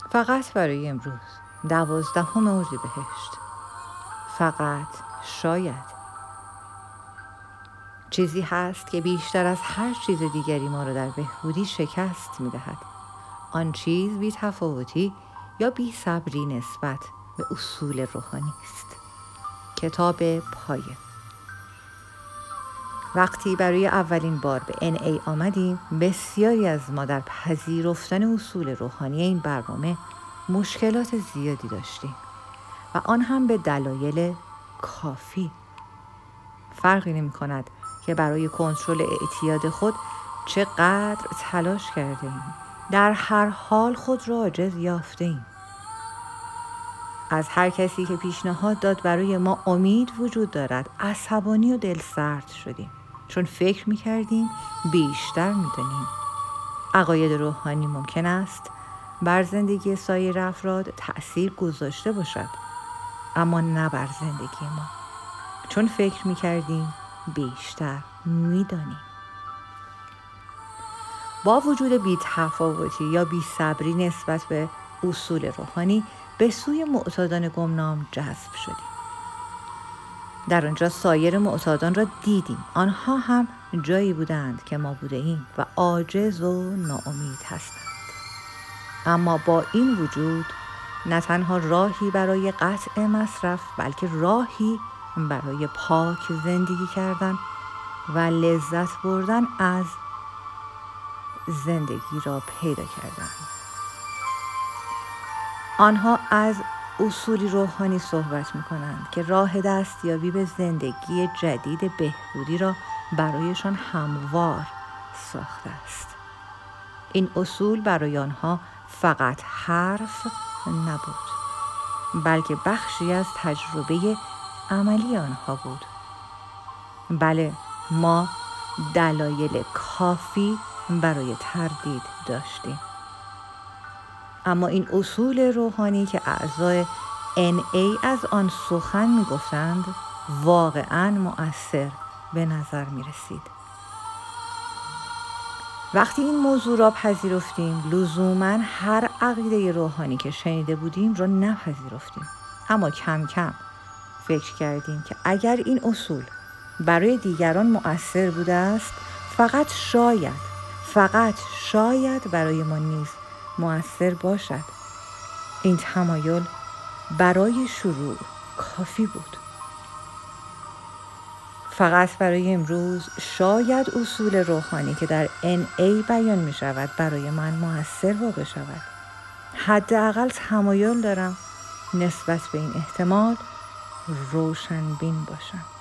فقط برای امروز 12 اردیبهشت. فقط شاید چیزی هست که بیشتر از هر چیز دیگری ما را در بهبودی شکست می‌دهد. آن چیز بی تفاوتی یا بی صبری نسبت به اصول روحانی است. کتاب پایه. وقتی برای اولین بار به NA آمدیم، بسیاری از ما در پذیرفتن اصول روحانی این برنامه مشکلات زیادی داشتیم و آن هم به دلایل کافی. فرقی نمی کند که برای کنترل اعتیاد خود چقدر تلاش کرده ایم. در هر حال خود را عاجز یافته ایم. از هر کسی که پیشنهاد داد برای ما امید وجود دارد عصبانی و دلسرد شدیم، چون فکر می‌کردیم بیشتر می‌دانیم. عقاید روحانی ممکن است بر زندگی سایر افراد تأثیر گذاشته باشد، اما نه بر زندگی ما، چون فکر می‌کردیم بیشتر می‌دانیم. با وجود بی‌تفاوتی یا بی‌صبری نسبت به اصول روحانی به سوی معتادان گمنام جذب شدیم. در آنجا سایر معتادان را دیدیم. آنها هم جایی بودند که ما بوده ایم و عاجز و ناامید هستند. اما با این وجود نه تنها راهی برای قطع مصرف، بلکه راهی برای پاک زندگی کردن و لذت بردن از زندگی را پیدا کردند. آنها از اصولی روحانی صحبت می‌کنند که راه دستیابی به زندگی جدید بهبودی را برایشان هموار ساخته است. این اصول برای آنها فقط حرف نبود، بلکه بخشی از تجربه عملی آنها بود. بله، ما دلایل کافی برای تردید داشتیم. اما این اصول روحانی که اعضای NA از آن سخن می گفتند واقعاً مؤثر به نظر می رسید. وقتی این موضوع را پذیرفتیم، لزوماً هر عقیده روحانی که شنیده بودیم را نپذیرفتیم. اما کم کم فکر کردیم که اگر این اصول برای دیگران مؤثر بوده است، فقط شاید برای ما نیز مؤثر باشد. این تمایل برای شروع کافی بود. فقط برای امروز شاید اصول روحانی که در NA بیان می شود برای من مؤثر واقع شود. حداقل تمایل دارم نسبت به این احتمال روشنبین باشم.